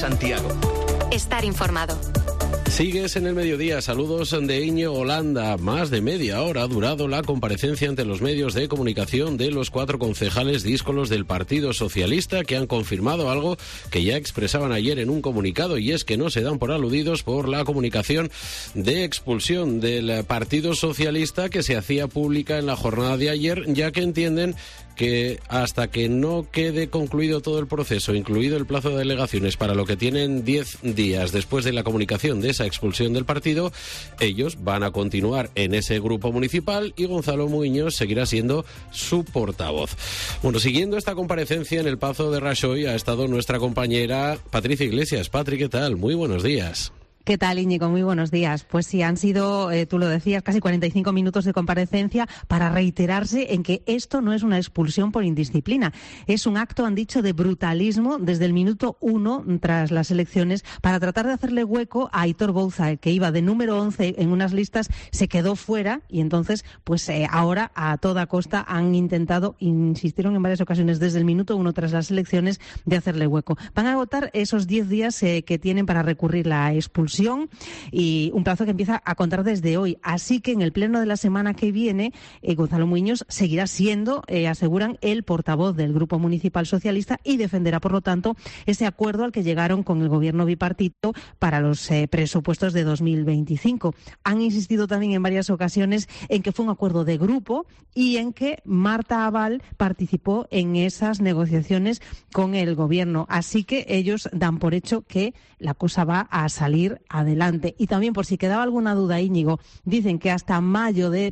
Santiago. Estar informado. Sigues en el mediodía. Saludos de Íñigo Holanda. Más de media hora ha durado la comparecencia ante los medios de comunicación de los 4 concejales díscolos del Partido Socialista, que han confirmado algo que ya expresaban ayer en un comunicado, y es que no se dan por aludidos por la comunicación de expulsión del Partido Socialista que se hacía pública en la jornada de ayer, ya que entienden que hasta que no quede concluido todo el proceso, incluido el plazo de alegaciones, para lo que tienen 10 días después de la comunicación de esa expulsión del partido, ellos van a continuar en ese grupo municipal y Gonzalo Muiños seguirá siendo su portavoz. Bueno, siguiendo esta comparecencia en el Pazo de Rajoy ha estado nuestra compañera Patricia Iglesias. Patri, ¿qué tal? Muy buenos días. ¿Qué tal, Íñigo? Muy buenos días. Pues sí, han sido, tú lo decías, casi 45 minutos de comparecencia para reiterarse en que esto no es una expulsión por indisciplina. Es un acto, han dicho, de brutalismo desde el minuto 1 tras las elecciones para tratar de hacerle hueco a Aitor Bouza, que iba de número 11 en unas listas, se quedó fuera y entonces, pues ahora a toda costa han intentado, insistieron en varias ocasiones desde el minuto 1 tras las elecciones, de hacerle hueco. Van a agotar esos 10 días que tienen para recurrir la expulsión, y un plazo que empieza a contar desde hoy. Así que en el pleno de la semana que viene, Gonzalo Muiños seguirá siendo, aseguran, el portavoz del Grupo Municipal Socialista y defenderá, por lo tanto, ese acuerdo al que llegaron con el gobierno bipartito para los presupuestos de 2025. Han insistido también en varias ocasiones en que fue un acuerdo de grupo y en que Marta Aval participó en esas negociaciones con el gobierno. Así que ellos dan por hecho que la cosa va a salir adelante. Y también, por si quedaba alguna duda, Íñigo, dicen que hasta mayo de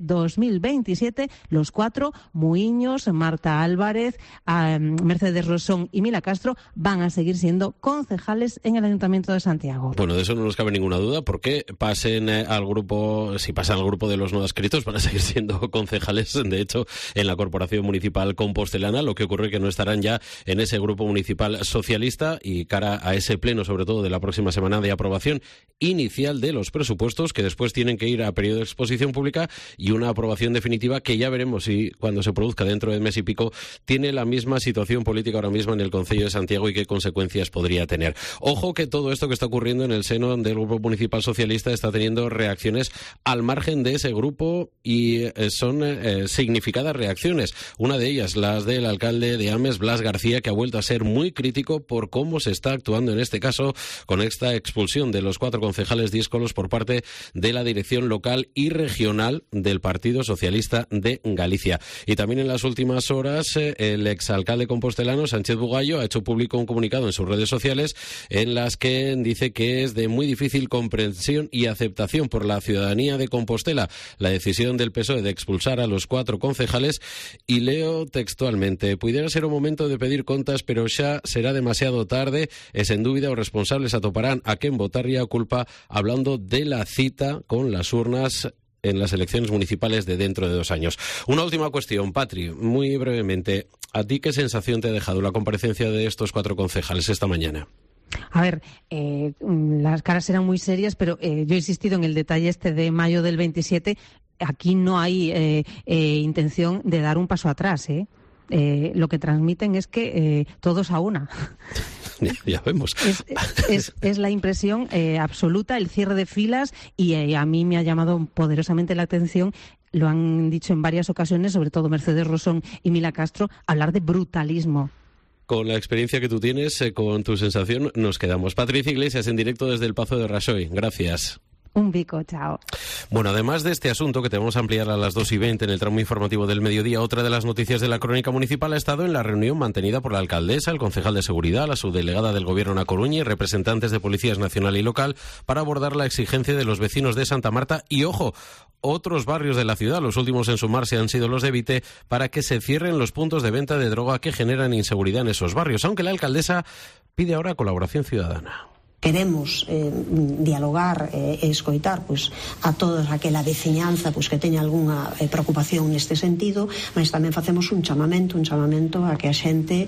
2027 los 4, Muiños, Marta Álvarez, Mercedes Rosón y Mila Castro, van a seguir siendo concejales en el Ayuntamiento de Santiago. Bueno, de eso no nos cabe ninguna duda, porque pasen al grupo, si pasan al grupo de los no adscritos, van a seguir siendo concejales, de hecho, en la Corporación Municipal Compostelana. Lo que ocurre es que no estarán ya en ese grupo municipal socialista, y cara a ese pleno, sobre todo de la próxima semana, de aprobación inicial de los presupuestos, que después tienen que ir a periodo de exposición pública y una aprobación definitiva, que ya veremos si cuando se produzca dentro de mes y pico tiene la misma situación política ahora mismo en el Concello de Santiago y qué consecuencias podría tener. Ojo que todo esto que está ocurriendo en el seno del Grupo Municipal Socialista está teniendo reacciones al margen de ese grupo, y son significadas reacciones. Una de ellas, las del alcalde de Ames, Blas García, que ha vuelto a ser muy crítico por cómo se está actuando en este caso con esta expulsión de los 4 concejales díscolos por parte de la dirección local y regional del Partido Socialista de Galicia. Y también en las últimas horas, el exalcalde compostelano, Sánchez Bugallo, ha hecho público un comunicado en sus redes sociales en las que dice que es de muy difícil comprensión y aceptación por la ciudadanía de Compostela la decisión del PSOE de expulsar a los 4 concejales, y leo textualmente: pudiera ser un momento de pedir contas, pero xa será demasiado tarde, e sen dúbida os responsables atoparán a quen votaría a culpa, hablando de la cita con las urnas en las elecciones municipales de dentro de 2 años. Una última cuestión, Patri, muy brevemente. ¿A ti qué sensación te ha dejado la comparecencia de estos 4 concejales esta mañana? A ver, las caras eran muy serias, pero yo he insistido en el detalle este de mayo del 27. Aquí no hay intención de dar un paso atrás, lo que transmiten es que todos a una. Ya vemos. Es la impresión absoluta, el cierre de filas, y a mí me ha llamado poderosamente la atención, lo han dicho en varias ocasiones, sobre todo Mercedes Rosón y Mila Castro, hablar de brutalismo. Con la experiencia que tú tienes, con tu sensación, nos quedamos. Patricia Iglesias, en directo desde el Pazo de Rajoy. Gracias. Un bico, chao. Bueno, además de este asunto, que te vamos a ampliar a las 2:20 en el tramo informativo del mediodía, otra de las noticias de la crónica municipal ha estado en la reunión mantenida por la alcaldesa, el concejal de seguridad, la subdelegada del Gobierno en A Coruña y representantes de policías nacional y local para abordar la exigencia de los vecinos de Santa Marta y, ojo, otros barrios de la ciudad. Los últimos en sumarse han sido los de Vite, para que se cierren los puntos de venta de droga que generan inseguridad en esos barrios, aunque la alcaldesa pide ahora colaboración ciudadana. Queremos dialogar e escoitar a toda aquela veciñanza que teña algunha preocupación neste sentido, mas tamén facemos un chamamento a que a xente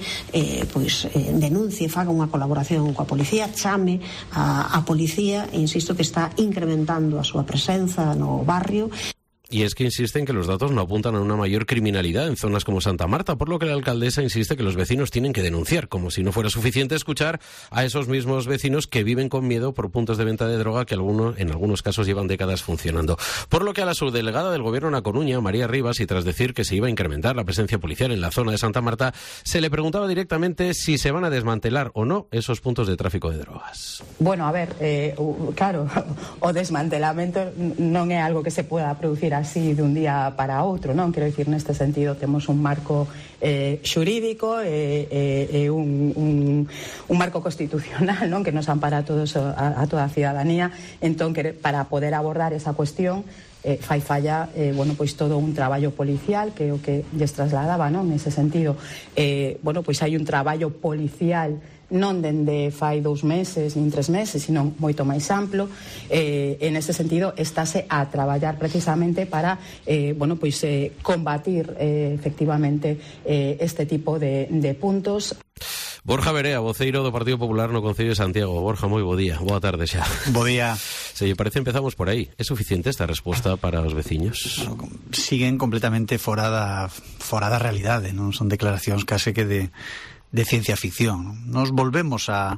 denuncie, faga unha colaboración coa policía, chame a policía, e insisto que está incrementando a súa presenza no barrio. y es que insisten que los datos no apuntan a una mayor criminalidad en zonas como Santa Marta, por lo que la alcaldesa insiste que los vecinos tienen que denunciar, como si no fuera suficiente escuchar a esos mismos vecinos que viven con miedo por puntos de venta de droga que en algunos casos llevan décadas funcionando. Por lo que a la subdelegada del Gobierno en A Coruña, María Rivas, y tras decir que se iba a incrementar la presencia policial en la zona de Santa Marta, se le preguntaba directamente si se van a desmantelar o no esos puntos de tráfico de drogas. Bueno, a ver, claro, o desmantelamento non é algo que se pueda producir así de un día para outro, non? Quero dicir, neste sentido temos un marco xurídico e un marco constitucional, non? Que nos ampara a todos, a toda a cidadanía. Entón, para poder abordar esa cuestión fai falla, bueno, pois todo un traballo policial, que é o que lles trasladaba, non? Nese sentido, bueno, pois hai un traballo policial non dende fai 2 meses, nin 3 meses, sino moito máis amplo. En ese sentido, estáse a traballar precisamente para, bueno, pois combatir efectivamente este tipo de puntos. Borja Verea, voceiro do Partido Popular no Concello de Santiago. Borja, moi bo día, boa tarde xa. Bo día. Se lle parece, empezamos por aí. É suficiente esta resposta para os veciños? Bueno, siguen completamente fora da realidade, non? Son declaracións case que de ciencia ficción. Nos volvemos a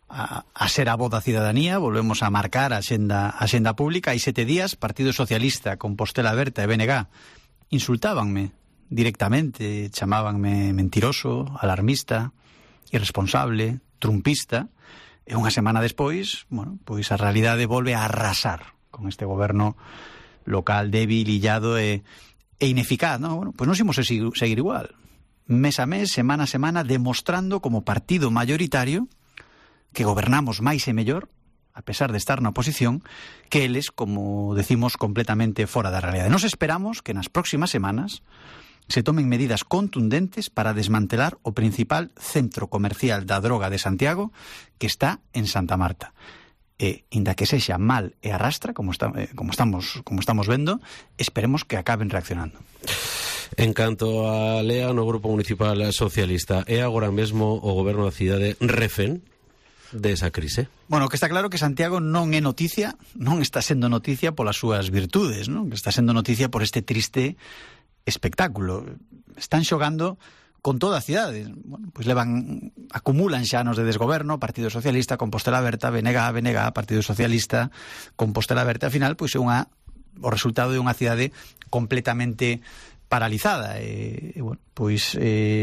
ser a voz da cidadanía, volvemos a marcar a xenda pública. Hai 7 días, Partido Socialista, Compostela Aberta e BNG insultábanme directamente, chamábanme mentiroso, alarmista, irresponsable, trumpista, e unha semana despois, bueno, pois a realidade volve a arrasar con este goberno local débil, illado e ineficaz, non? Bueno, pois non imos seguir igual. Mes a mes, semana a semana, demostrando como partido mayoritario que gobernamos máis e mellor, a pesar de estar na oposición, que eles, como decimos, completamente fora da realidade. Nos esperamos que nas próximas semanas se tomen medidas contundentes para desmantelar o principal centro comercial da droga de Santiago, que está en Santa Marta. E, inda que sexa mal e arrastra, como estamos vendo, esperemos que acaben reaccionando. En canto a Lea, no Grupo Municipal Socialista, é agora mesmo o goberno da cidade refén desa crise? Bueno, que está claro que Santiago non é noticia, non está sendo noticia polas súas virtudes, non? Que está sendo noticia por este triste espectáculo. Están xogando con toda a cidade. Bueno, pois acumulan xa anos de desgoberno, Partido Socialista, Compostela Aberta, BNG, Partido Socialista, Compostela Aberta, ao final, pois é o resultado de unha cidade completamente paralizada. Bueno, pois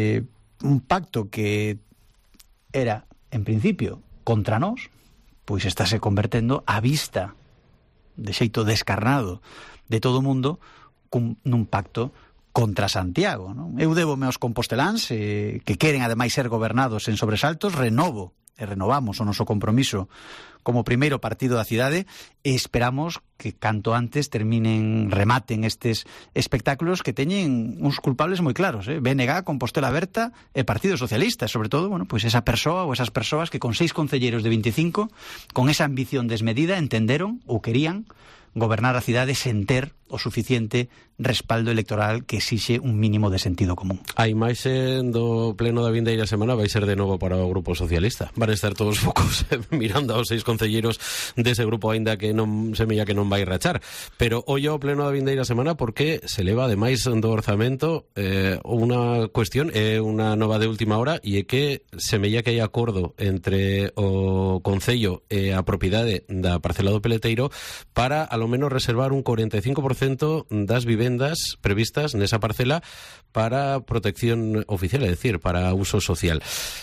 un pacto que era, en principio, contra nós, pois estáse convertendo á vista de xeito descarnado de todo o mundo nun pacto contra Santiago, non? Eu débome aos composteláns que queren ademais ser gobernados en sobresaltos, renovamos o noso compromiso como primeiro partido da cidade e esperamos que canto antes rematen estes espectáculos que teñen uns culpables moi claros, BNG, Compostela Aberta e Partido Socialista, e sobre todo, bueno, pois esa persoa ou esas persoas que con 6 concelleiros de 25, con esa ambición desmedida, entenderon ou querían gobernar a cidade sen ter o suficiente respaldo electoral que exixe un mínimo de sentido común. A imaxe do pleno da vindeira semana vai ser de novo para o Grupo Socialista. Van estar todos os focos mirando aos 6 concelleiros dese grupo, aínda que non semella que non vai rachar. Pero ollo ao pleno da vindeira semana porque se leva ademais do orzamento unha cuestión, unha nova de última hora, e é que semella que hai acordo entre o Concello e a propiedade da parcela do Peleteiro para, a lo menos, reservar un 45% das vivendas previstas nesa parcela para protección oficial, é dicir, para uso social.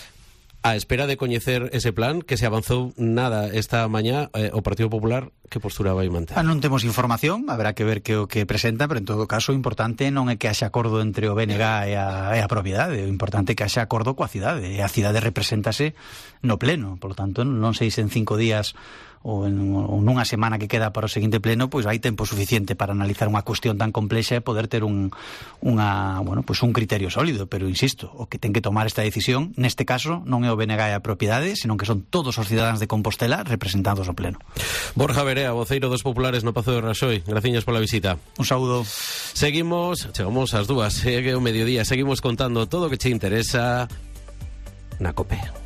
A espera de coñecer ese plan, que se avanzou nada esta mañá, o Partido Popular, que postura vai manter? Non temos información, haberá que ver que o que presenta, pero en todo caso o importante non é que haxa acordo entre o BNG e a propiedade, o importante é que haxa acordo coa cidade, e a cidade represéntase no pleno, por lo tanto non sei se en 5 días ou nunha semana que queda para o seguinte pleno, pois hai tempo suficiente para analizar unha cuestión tan complexa e poder ter un criterio sólido, pero insisto, o que ten que tomar esta decisión neste caso non é o BNG e a propiedade, senón que son todos os cidadáns de Compostela representados ao pleno. Borja Verea, voceiro dos populares no Pazo de Raxoi, graciñas pola visita. Un saúdo. Chegamos ás 2, é o mediodía, seguimos contando todo o que che interesa na COPE.